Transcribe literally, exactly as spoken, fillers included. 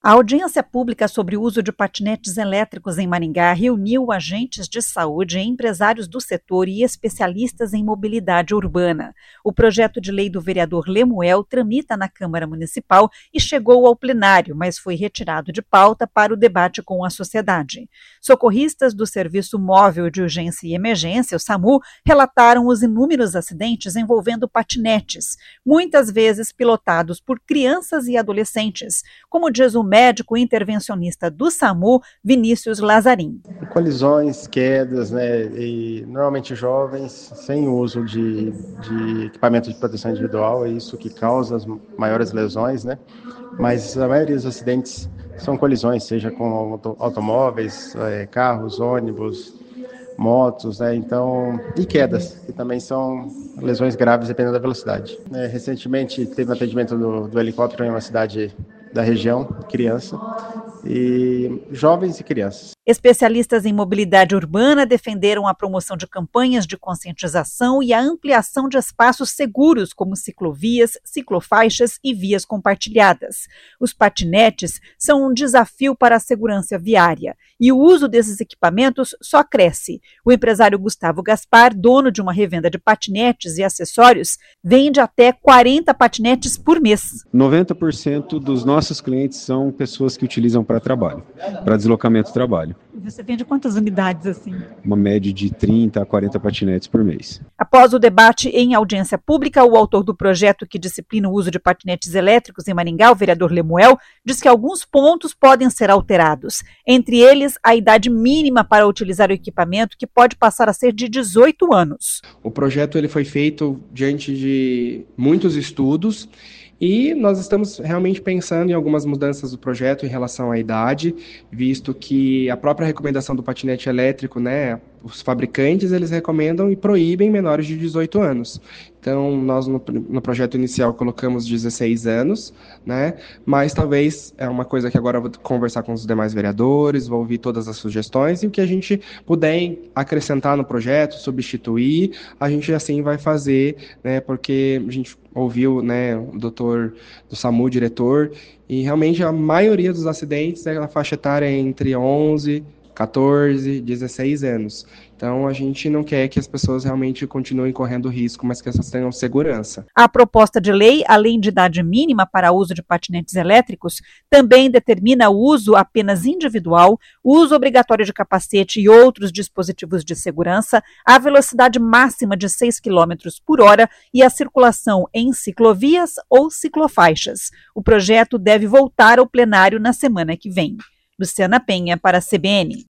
A audiência pública sobre o uso de patinetes elétricos em Maringá reuniu agentes de saúde, empresários do setor e especialistas em mobilidade urbana. O projeto de lei do vereador Lemuel tramita na Câmara Municipal e chegou ao plenário, mas foi retirado de pauta para o debate com a sociedade. Socorristas do Serviço Móvel de Urgência e Emergência, o SAMU, relataram os inúmeros acidentes envolvendo patinetes, muitas vezes pilotados por crianças e adolescentes, como diz o médico intervencionista do SAMU, Vinícius Lazarim. Colisões, quedas, né, e normalmente jovens, sem uso de, de equipamento de proteção individual, é isso que causa as maiores lesões, né, mas a maioria dos acidentes são colisões, seja com auto, automóveis, é, carros, ônibus, motos, né, então, e quedas, que também são lesões graves dependendo da velocidade. É, recentemente teve um atendimento do, do helicóptero em uma cidade da região, criança, e jovens e crianças. Especialistas em mobilidade urbana defenderam a promoção de campanhas de conscientização e a ampliação de espaços seguros, como ciclovias, ciclofaixas e vias compartilhadas. Os patinetes são um desafio para a segurança viária e o uso desses equipamentos só cresce. O empresário Gustavo Gaspar, dono de uma revenda de patinetes e acessórios, vende até quarenta patinetes por mês. noventa por cento dos nossos clientes são pessoas que utilizam para trabalho, para deslocamento do trabalho. Você vende quantas unidades assim? Uma média de trinta a quarenta patinetes por mês. Após o debate em audiência pública, o autor do projeto que disciplina o uso de patinetes elétricos em Maringá, o vereador Lemuel, diz que alguns pontos podem ser alterados. Entre eles, a idade mínima para utilizar o equipamento, que pode passar a ser de dezoito anos. O projeto ele foi feito diante de muitos estudos e nós estamos realmente pensando em algumas mudanças do projeto em relação à idade, visto que a própria recomendação do patinete elétrico, né, os fabricantes, eles recomendam e proíbem menores de dezoito anos. Então, nós no, no projeto inicial colocamos dezesseis anos, né, mas talvez é uma coisa que agora eu vou conversar com os demais vereadores, vou ouvir todas as sugestões e o que a gente puder acrescentar no projeto, substituir, a gente assim vai fazer, né, porque a gente ouviu, né, o doutor do SAMU, diretor, e realmente a maioria dos acidentes é a faixa etária entre onze, quatorze, dezesseis anos. Então, a gente não quer que as pessoas realmente continuem correndo risco, mas que elas tenham segurança. A proposta de lei, além de idade mínima para uso de patinetes elétricos, também determina o uso apenas individual, o uso obrigatório de capacete e outros dispositivos de segurança, a velocidade máxima de seis quilômetros por hora e a circulação em ciclovias ou ciclofaixas. O projeto deve voltar ao plenário na semana que vem. Luciana Penha, para a C B N.